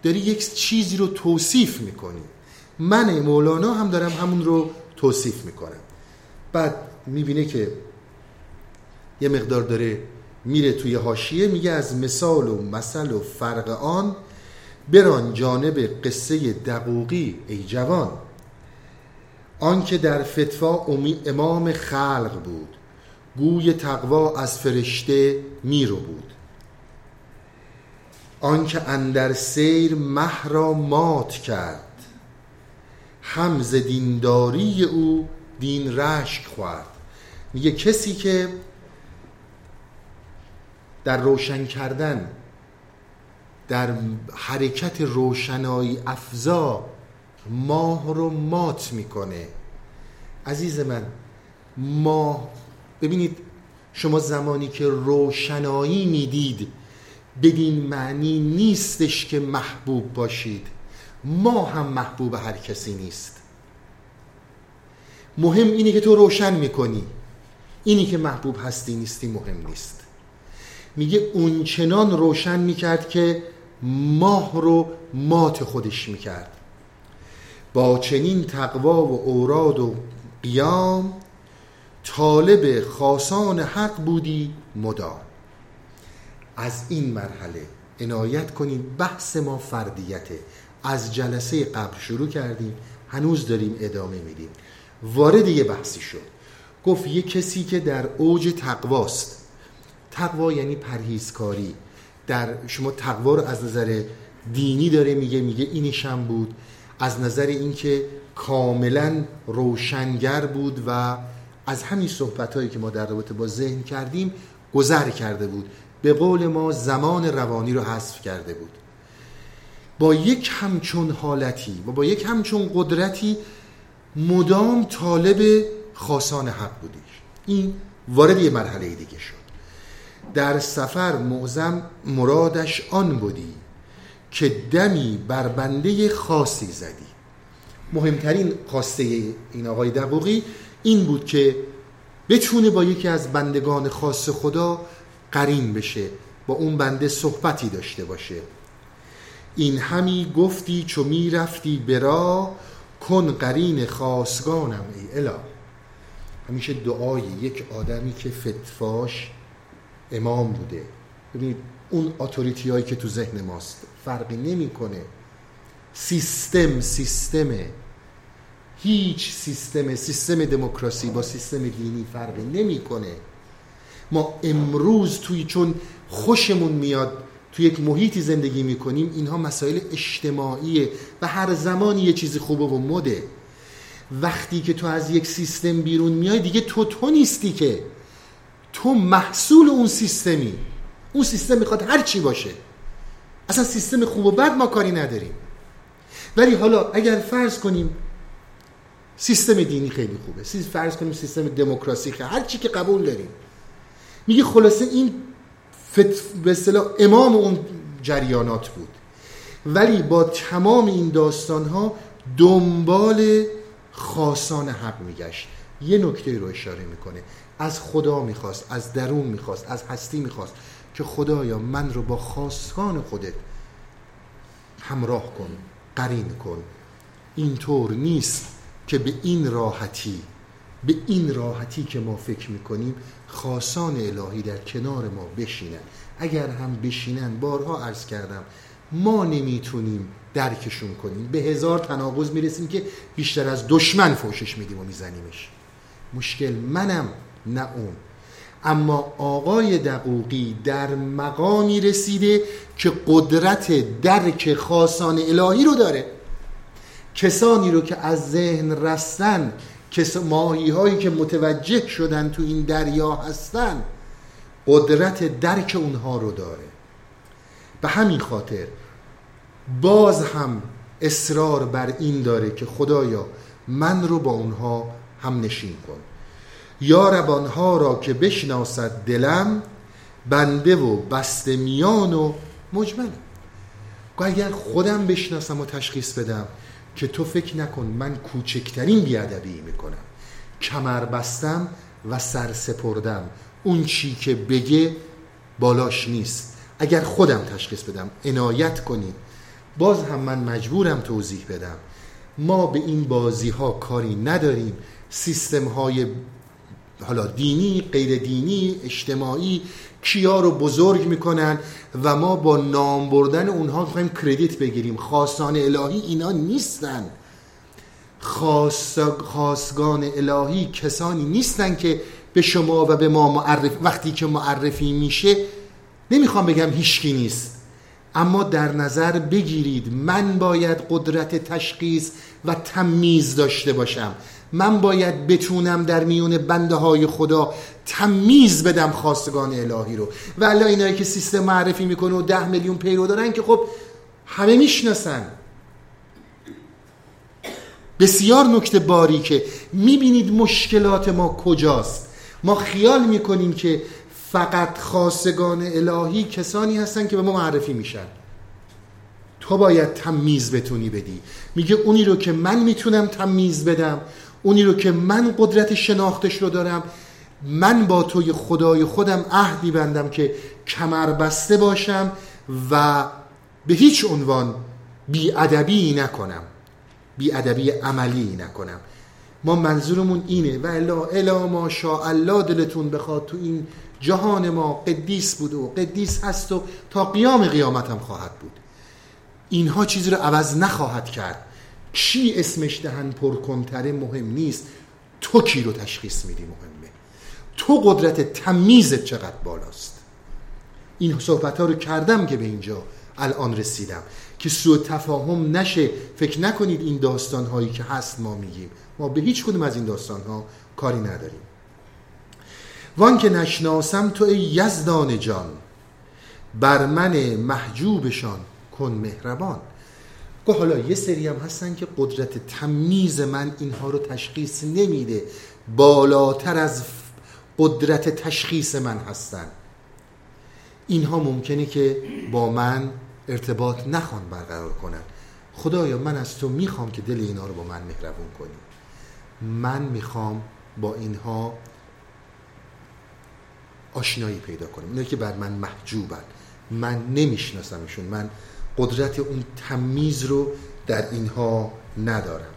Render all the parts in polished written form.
داری یک چیزی رو توصیف میکنی. من مولانا هم دارم همون رو توصیف میکنم. بعد میبینه که یه مقدار داره میره توی حاشیه، میگه از مثال و مثل و فرق آن بران جانب قصه دقوقی ای جوان، آن که در فتوا امام خلق بود، گوی تقوا از فرشته میرو بود، آن که اندر سیر مه را مات کرد، هم ز دینداری او دین رشک خورد. میگه کسی که در روشن کردن، در حرکت روشنایی افزا ماه رو مات میکنه. عزیز من، ماه، ببینید شما زمانی که روشنایی میدید بدین معنی نیستش که محبوب باشید. ما هم محبوب هر کسی نیست. مهم اینه که تو روشن میکنی. اینی که محبوب هستی نیستی مهم نیست. میگه اون چنان روشن میکرد که ماه رو مات خودش میکرد. با چنین تقوا و اوراد و قیام، طالب خاصان حق بودی مدام. از این مرحله عنایت کنید. بحث ما فردیته. از جلسه قبل شروع کردیم، هنوز داریم ادامه میدیم. وارد یه بحثی شد. گفت یه کسی که در اوج تقواست. تقوا یعنی پرهیزکاری. در شما تقوا رو از نظر دینی داره میگه اینش هم بود، از نظر اینکه کاملا روشنگر بود و از همین صحبتایی که ما در رابطه با ذهن کردیم گذر کرده بود. به قول ما زمان روانی رو حذف کرده بود. با یک همچون حالتی و با یک همچون قدرتی مدام طالب خاصان حق بودی. این وارد یه مرحله دیگه شد. در سفر معظم مرادش آن بودی، که دمی بر بنده خاصی زدی. مهمترین خواسته این آقای دقوقی این بود که بتونه با یکی از بندگان خاص خدا قرین بشه، با اون بنده صحبتی داشته باشه. این همی گفتی چو می رفتی برا، کن قرین خاصگانم ای اله. همیشه دعای یک آدمی که فتواش امام بوده. ببینید اون اتوریتی هایی که تو ذهن ماست فرقی نمی کنه. سیستمه. هیچ سیستم دموکراسی با سیستم دینی فرقی نمی کنه. ما امروز چون خوشمون میاد توی یک محیطی زندگی میکنیم، اینها مسائل اجتماعیه و هر زمانی یه چیزی خوبه و مده. وقتی که تو از یک سیستم بیرون میای دیگه تو نیستی، که تو محصول اون سیستمی. اون سیستم میخواد هر چی باشه. اصلا سیستم خوب و بد ما کاری نداریم. ولی حالا اگر فرض کنیم سیستم دینی خیلی خوبه، فرض کنیم سیستم دموکراسی خیلی، هر چی که قبول داریم، میگه خلاصه این به اصطلاح امام اون جریانات بود، ولی با تمام این داستانها دنبال خاصان حق میگشت. یه نکته رو اشاره میکنه. از خدا میخواست، از درون میخواست، از هستی میخواست که خدایا من رو با خاصان خودت همراه کن، قرین کن. اینطور نیست که به این راحتی که ما فکر میکنیم خاصان الهی در کنار ما بشینن. اگر هم بشینن، بارها عرض کردم، ما نمیتونیم درکشون کنیم. به هزار تناقض میرسیم که بیشتر از دشمن فوشش میدیم و میزنیمش. مشکل منم نه اون. اما آقای دقوقی در مقامی رسیده که قدرت درک خاصان الهی رو داره. کسانی رو که از ذهن رستن، ماهی هایی که متوجه شدن تو این دریا هستن، قدرت درک اونها رو داره. به همین خاطر باز هم اصرار بر این داره که خدایا من رو با اونها هم نشین کن. یا رب آنها را که بشناسد دلم، بنده و بسته میان و مجملم. اگر خودم بشناسم و تشخیص بدم که تو فکر نکن من کوچکترین بیادبی میکنم، کمر بستم و سر سپردم، اون چی که بگه بالاش نیست. اگر خودم تشخیص بدم، عنایت کنید باز هم من مجبورم توضیح بدم، ما به این بازی ها کاری نداریم. سیستم های حالا دینی، غیر دینی، اجتماعی کیا رو بزرگ میکنن و ما با نام بردن اونها میخوایم کردیت بگیریم. خاصان الهی اینا نیستن. خاصگان الهی کسانی نیستن که به شما و به ما وقتی که معرفی میشه، نمیخوام بگم هیچکی نیست، اما در نظر بگیرید من باید قدرت تشخیص و تمییز داشته باشم. من باید بتونم در میون بنده های خدا تمییز بدم خواستگان الهی رو. و الا اینایی که سیستم معرفی میکنه و 10 میلیون پیرو دارن که خب همه میشناسن. بسیار نکته باریکه. میبینید مشکلات ما کجاست. ما خیال میکنیم که فقط خواستگان الهی کسانی هستن که به ما معرفی میشن. تو باید تمییز بتونی بدی. میگه اونی رو که من میتونم تمییز بدم، اونی رو که من قدرت شناختش رو دارم، من با توی خدای خودم عهدی بندم که کمر بسته باشم و به هیچ عنوان بی‌ادبی نکنم، بی‌ادبی عملی نکنم. ما منظورمون اینه. و الا ماشاءالله دلتون بخواد تو این جهان ما قدیس بود و قدیس هست و تا قیام قیامت هم خواهد بود. اینها چیزی رو عوض نخواهد کرد. کی اسمش دهن پرکنتره مهم نیست، تو کی رو تشخیص میدی مهمه. تو قدرت تمییزت چقدر بالاست. این صحبت ها رو کردم که به اینجا الان رسیدم که سوء تفاهم نشه. فکر نکنید این داستان هایی که هست ما میگیم، ما به هیچ کدوم از این داستان ها کاری نداریم. وان که نشناسم تو ای یزدان جان، بر من محجوبشان کن مهربان. گفت حالا یه سری هم هستن که قدرت تمییز من اینها رو تشخیص نمیده، بالاتر از قدرت تشخیص من هستن. اینها ممکنه که با من ارتباط نخوان برقرار کنن. خدایا من از تو میخوام که دل اینا رو با من مهربون کنی. من میخوام با اینها آشنایی پیدا کنم. اینایی که بر من محجوبن، من نمیشناسمشون، من قدرت اون تمییز رو در اینها ندارم.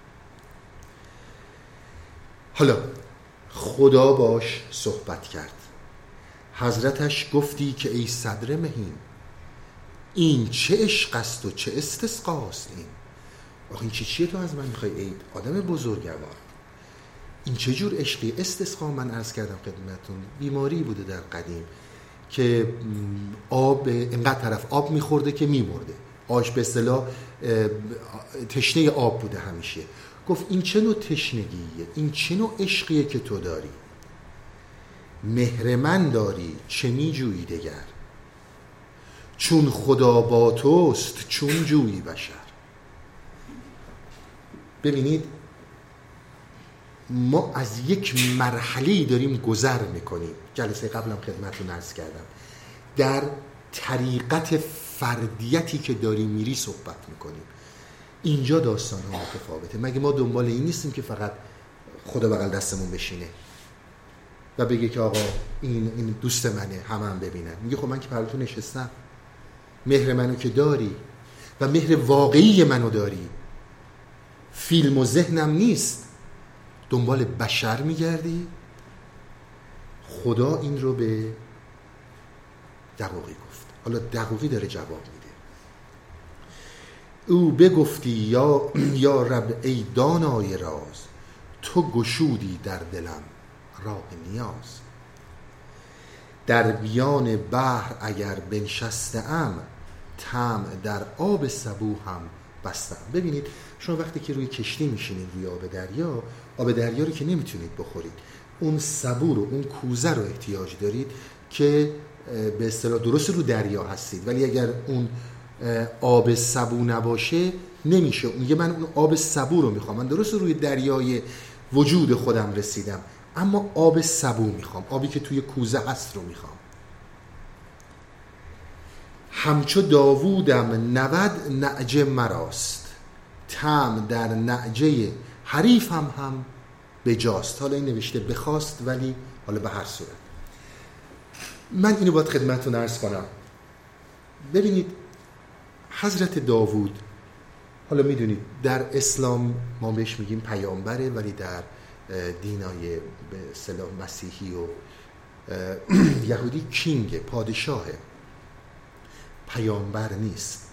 حالا خدا باش صحبت کرد. حضرتش گفتی که ای صدر مهین، این چه عشق است و چه استسقاست این. آخه این چیه تو از من میخوای ای آدم بزرگوار؟ این چه جور عشقی؟ استسقا من عرض کردم خدمتون بیماری بوده در قدیم که آب اینقدر طرف آب میخورده که میمرده. آش به اصطلاح تشنه آب بوده همیشه. گفت این چه نوع تشنگیه؟ این چه نوع عشقیه که تو داری؟ مهر من داری چه میجویی دگر؟ چون خدا با توست چون جویی بشر. ببینید ما از یک مرحله‌ای داریم گذر میکنیم. جلسه قبلم خدمتتون عرض کردم، در طریقت فردیتی که داریم میری صحبت میکنیم. اینجا داستان ها متفاوته. مگه ما دنبال این نیستیم که فقط خدا بغل دستمون بشینه و بگه که آقا این دوست منه، همه هم ببینن. میگه خب من که پراتون نشستم، مهر منو که داری و مهر واقعی منو داری، فیلم و ذهنم نیست، دنبال بشر میگردی. خدا این رو به دقوقی گفت. حالا دقوقی داره جواب میده. او بگفتی یا رب ای دانای راز، تو گشودی در دلم راه نیاز. در بیان بحر اگر بنشستم، طمع در آب سبو هم بستم. ببینید شما وقتی که روی کشتی میشینید روی آب دریا رو که نمیتونید بخورید، اون سبو رو، اون کوزه رو احتیاج دارید که به اصطلاح درست رو دریا هستید، ولی اگر اون آب سبو نباشه نمیشه. میگه من اون آب سبو رو میخوام، من درست روی دریای وجود خودم رسیدم اما آب سبو میخوام، آبی که توی کوزه هست رو میخوام. همچو داوودم 90 نعجه مراست، طمع در نعجه حریفم هم بجاست. حالا این نوشته بخواست ولی حالا به هر صورت من اینو باید خدمتتون عرض کنم. ببینید حضرت داوود، حالا میدونید در اسلام ما بهش میگیم پیامبره، ولی در دینای به اصطلاح مسیحی و یهودی کینگ، پادشاهه، پیامبر نیست.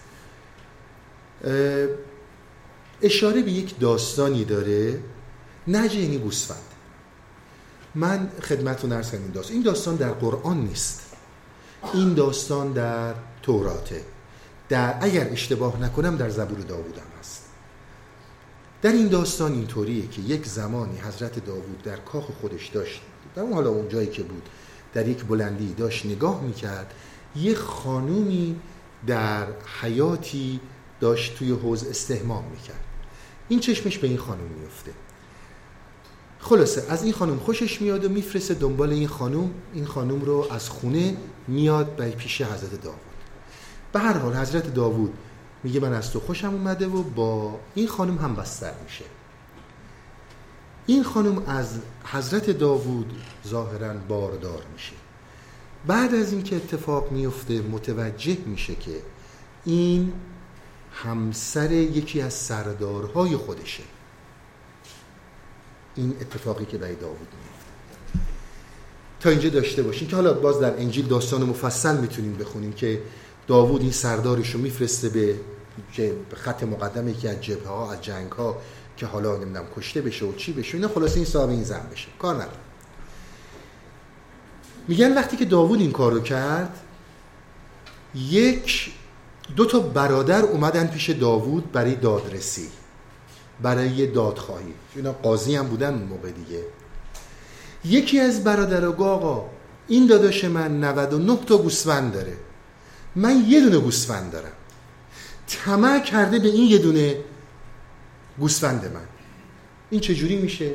اشاره به یک داستانی داره، نجع یعنی گوسفند. من خدمتتون عرض کنم این داستان در قرآن نیست، این داستان در توراته، در اگر اشتباه نکنم در زبور داوود هم هست. در این داستان اینطوریه که یک زمانی حضرت داوود در کاخ خودش داشت، در اون حالا اون جایی که بود در یک بلندی داشت نگاه میکرد، یک خانومی در حیاتی داشت توی حوض استحمام میکرد. این چشمش به این خانم میفته، خلاصه از این خانم خوشش میاد و میفرسته دنبال این خانم. این خانم رو از خونه میاد به پیش حضرت داوود. به هر حال حضرت داوود میگه من از تو خوشم اومده و با این خانم هم بستر میشه. این خانم از حضرت داوود ظاهراً باردار میشه. بعد از این که اتفاق میفته متوجه میشه که این همسر یکی از سردارهای خودشه. این اتفاقی که برای داوود میفته. تا اینجا داشته باشین که حالا باز در انجیل داستان مفصل میتونیم بخونیم که داوود این سردارش رو میفرسته به خط مقدم یکی از جبهه ها، از جنگ ها، که حالا نمیدونم کشته بشه و چی بشه، اینا خلاصه این صاحب این زن بشه، کار نداره. میگن وقتی که داوود این کارو کرد، دو تا برادر اومدن پیش داوود برای دادرسی، برای دادخواهی. اینا قاضی هم بودن اون موقع دیگه. یکی از برادرها گفت آقا این داداش من 99 تا گوسفند داره، من یه دونه گوسفند دارم، طمع کرده به این یه دونه گوسفند من، این چجوری میشه؟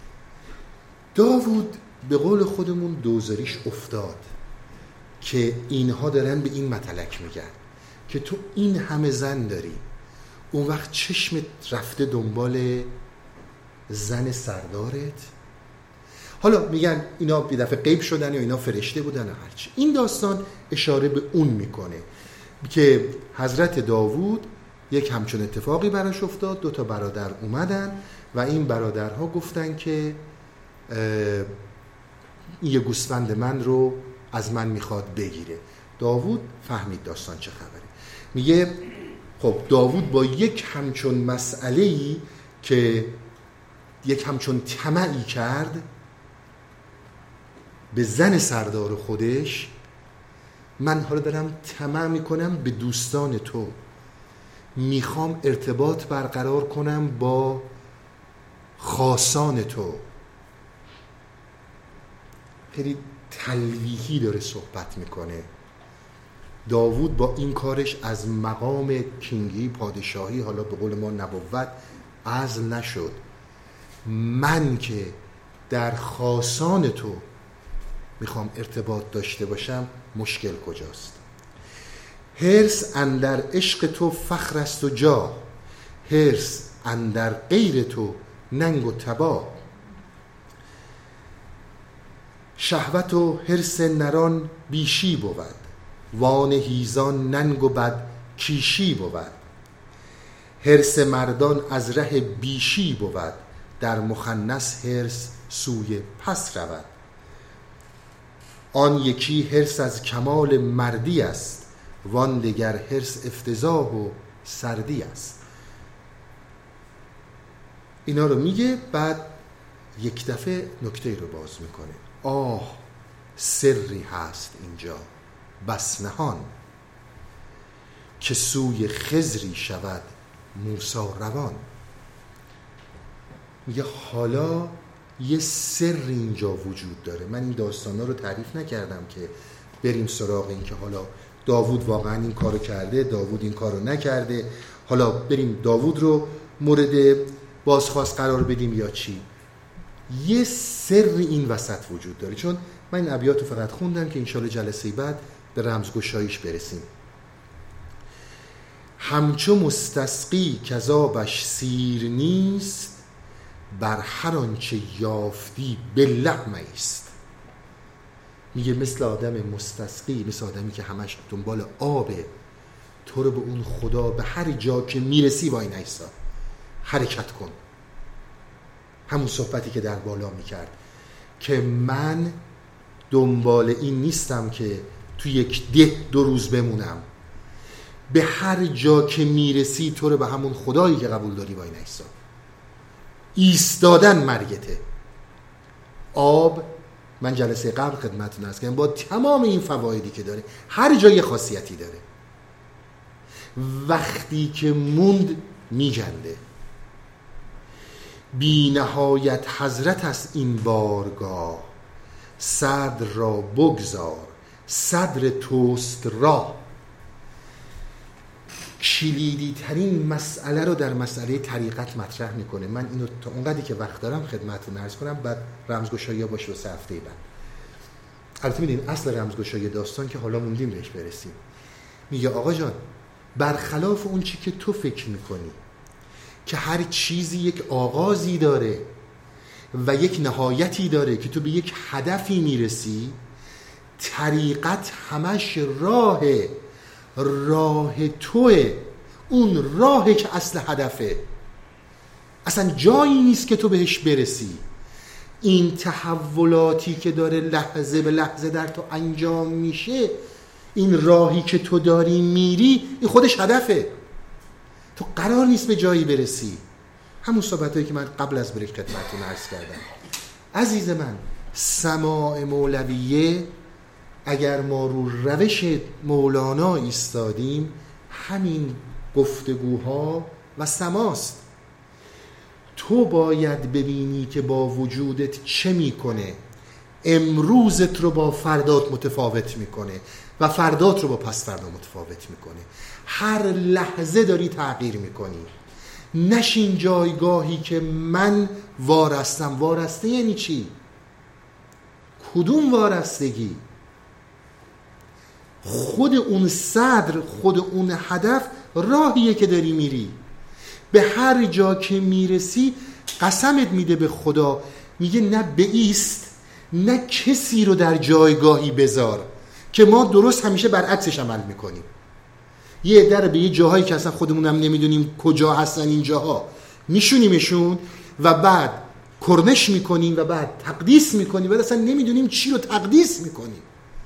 داوود به قول خودمون دوزاریش افتاد که اینها دارن به این متلک میگن که تو این همه زن داری، اون وقت چشمت رفته دنبال زن سردارت. حالا میگن اینا بی دفعه غیب شدن یا اینا فرشته بودن و هرچی. این داستان اشاره به اون میکنه که حضرت داوود یک همچون اتفاقی براش افتاد، 2 تا برادر اومدن و این برادرها گفتن که یه گوسفند من رو از من میخواد بگیره. داوود فهمید داستان چه خبره. میگه خب داوود با یک همچون مسئله‌ای که یک همچون طمعی کرد به زن سردار خودش، من حالا دارم طمع میکنم به دوستان تو، میخوام ارتباط برقرار کنم با خاصان تو. خیلی تلویحی داره صحبت میکنه. داوود با این کارش از مقام کینگی، پادشاهی، حالا به قول ما نبوت، عزل نشد. من که در خاصان تو میخوام ارتباط داشته باشم، مشکل کجاست؟ حرص اندر عشق تو فخر است و جاه، حرص اندر غیر تو ننگ و تباه. شهوت و حرص نران بیشی بود، وان هیزان ننگ و بد کیشی بود. حرص مردان از ره بیشی بود، در مخنث حرص سوی پس رود. آن یکی حرص از کمال مردی است، وان دگر حرص افتضاح و سردی است. اینا رو میگه، بعد یک دفعه نکته رو باز میکنه. آه سری هست اینجا بس نهان، که سوی خضری شود موسی روان. میگه حالا یه سر اینجا وجود داره. من این داستانا رو تعریف نکردم که بریم سراغ این که حالا داوود واقعا این کارو کرده، داوود این کارو نکرده، حالا بریم داوود رو مورد بازخواست قرار بدیم یا چی. یه سر این وسط وجود داره. چون من این ابیات رو فقط خوندم که انشالله جلسه بعد به رمزگشاییش برسیم. همچو مستسقی کذابش سیر نیست، بر هر آنچه یافتی بالله مایست. میگه مثل آدم مستسقی، مثل آدمی که همش دنبال آبه، تو رو به اون خدا به هر جا که میرسی وای نیستا، حرکت کن. همون صحبتی که در بالا میکرد که من دنبال این نیستم که تو یک ده 2 روز بمونم، به هر جا که میرسی تو رو به همون خدایی که قبول داری وای نیستا. ایستادن مرگته. آب، من جلسه قبل خدمتتون عرض کردم، با تمام این فوایدی که داره هر جای خاصیتی داره، وقتی که موند میجنده. بی نهایت حضرت است این بارگاه، صدر را بگذار صدر توست راه. کلیدی ترین مسئله رو در مسئله طریقت مطرح میکنه. من اینو تا اونقدری که وقت دارم خدمتتون عرض کنم، بعد رمزگشایی باشه واسه هفته بعد. البته میدونین اصل رمزگشایی داستان که حالا موندیم بهش برسیم. میگه آقا جان، برخلاف اون چی که تو فکر میکنی که هر چیزی یک آغازی داره و یک نهایتی داره که تو به یک هدفی میرسی، طریقت همش راه توه. اون راهه که اصل هدفه، اصلا جایی نیست که تو بهش برسی. این تحولاتی که داره لحظه به لحظه در تو انجام میشه، این راهی که تو داری میری، این خودش هدفه. تو قرار نیست به جایی برسی. همون صحبتایی که من قبل از بریک خدمتتون عرض کردم. عزیز من، سماع مولویه، اگر ما رو روش مولانا ایستادیم، همین گفتگوها و سماست. تو باید ببینی که با وجودت چه میکنه، امروزت رو با فردات متفاوت میکنه و فردات رو با پس فردا متفاوت میکنه. هر لحظه داری تغییر میکنی. نشین جایگاهی که من وارستم. وارسته یعنی چی؟ کدوم وارستگی؟ خود اون صدر، خود اون هدف راهیه که داری میری. به هر جا که میرسی قسمت میده به خدا، میگه نه بایست، نه کسی رو در جایگاهی بذار، که ما درست همیشه برعکسش عمل میکنیم. یه عده رو به یه جاهایی که اصلا خودمونم نمیدونیم کجا هستن این جاها میشونیمشون و بعد کرنش میکنیم و بعد تقدیس میکنیم و اصلا نمیدونیم چی رو تقدیس میکنیم.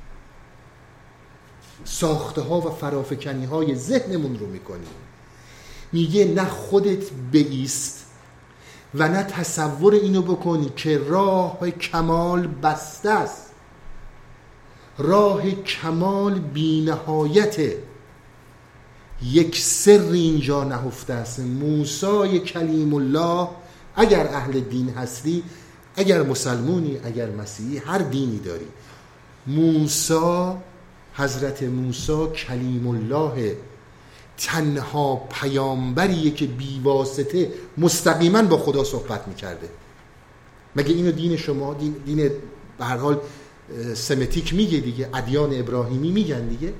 ساخته ها و فرافکنی های ذهنمون رو میکنیم. میگه نه خودت بایست و نه تصور اینو بکنی که راه کمال بسته است. راه کمال بی نهایته. یک سر اینجا نهفته است. موسی کلیم الله، اگر اهل دین هستی، اگر مسلمونی، اگر مسیحی، هر دینی داری، موسی، حضرت موسی کلیم الله، تنها پیامبریه که بی واسطه مستقیما با خدا صحبت میکرده. مگه اینو دین شما، دین به هر حال سمتیک میگه دیگه، ادیان ابراهیمی میگن دیگه.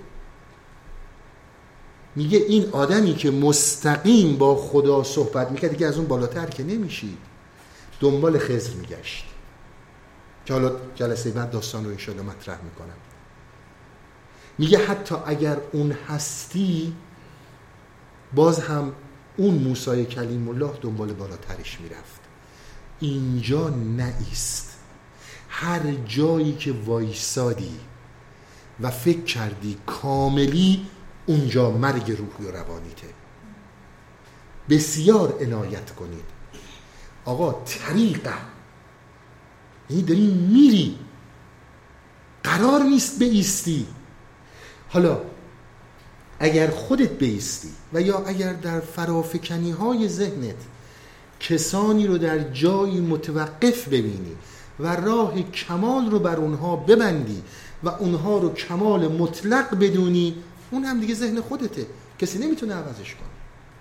میگه این آدمی که مستقیم با خدا صحبت میکرد دیگه از اون بالاتر که نمیشید. دنبال خضر میگشت که حالا جلسه بعد داستان رو انشاءالله مطرح میکنم. میگه حتی اگر اون هستی، باز هم اون موسی کلیم الله دنبال بالاترش میرفت. اینجا نایست. هر جایی که وایسادی و فکر کردی کاملی، اونجا مرگ روحی و روانیته. بسیار عنایت کنید. آقا طریقه، یعنی داری میری، قرار نیست بایستی. حالا اگر خودت بایستی و یا اگر در فرافکنی های ذهنت کسانی رو در جایی متوقف ببینی و راه کمال رو بر اونها ببندی و اونها رو کمال مطلق بدونی، اون هم دیگه ذهن خودته، کسی نمیتونه عوضش کنه.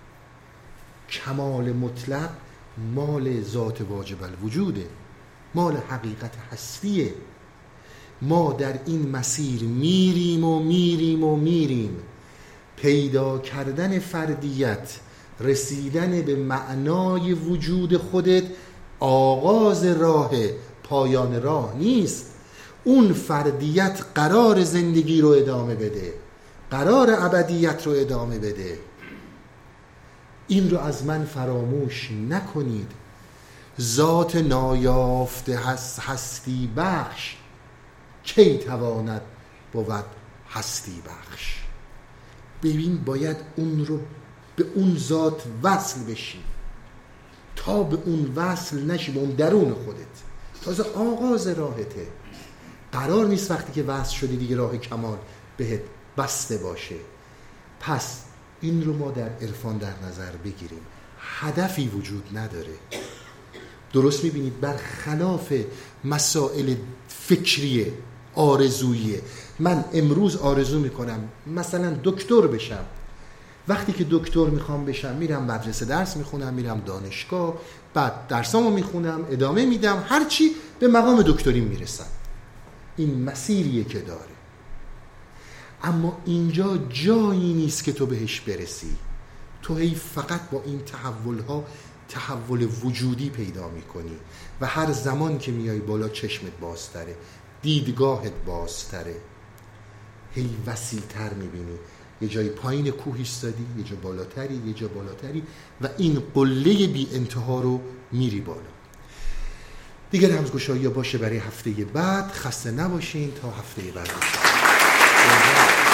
کمال مطلق مال ذات واجب الوجوده، مال حقیقت هستیه. ما در این مسیر میریم و میریم و میریم. پیدا کردن فردیت، رسیدن به معنای وجود خودت آغاز راه، پایان راه نیست. اون فردیت قرار زندگی رو ادامه بده. قرار ابدیت رو ادامه بده. این رو از من فراموش نکنید. ذات نایافته هستی بخش، کی تواند بود هستی بخش. ببین باید اون رو به اون ذات وصل بشی. تا به اون وصل نشی، به اون درون خودت، تازه آغاز راهته. قرار نیست وقتی که وصل شدی دیگه راه کمال بهت بسته باشه. پس این رو ما در عرفان در نظر بگیریم. هدفی وجود نداره. درست میبینید برخلاف مسائل فکریه، آرزویه. من امروز آرزو میکنم مثلا دکتر بشم. وقتی که دکتر میخوام بشم میرم مدرسه درس میخونم، میرم دانشگاه، بعد درسامو میخونم، ادامه میدم، هرچی به مقام دکتری میرسم. این مسیریه که داره. اما اینجا جایی نیست که تو بهش برسی. تو هی فقط با این تحولها تحول وجودی پیدا میکنی و هر زمان که میای بالا چشمت بازتره، دیدگاهت بازتره، هی وسیع‌تر میبینی. یه جای پایین کوه ایستادی، یه جا بالاتری، یه جا بالاتری و این قله بی انتها رو میری بالا. دیگه رمزگشایی باشه برای هفته بعد. خسته نباشین تا هفته بعد.